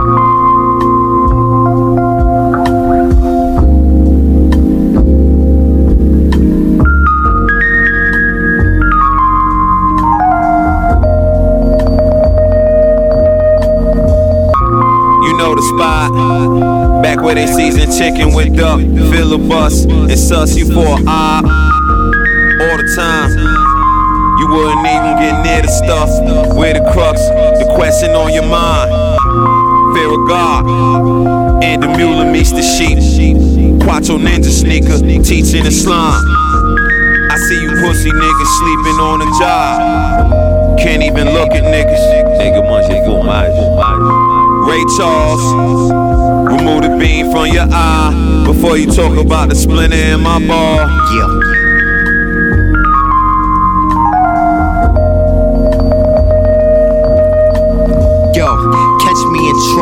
The spot, back where they season chicken with duck, fill a bus and suss you for an eye all the time. You wouldn't even get near the stuff where the crux, the question on your mind. Fear of God, and the mule meets the sheep. Quattro ninja sneaker, teaching Islam. I see you pussy niggas sleeping on the job. Can't even look at niggas. Nigga munching for my Ray Charles, remove the beam from your eye before you talk about the splinter in my ball. Yeah.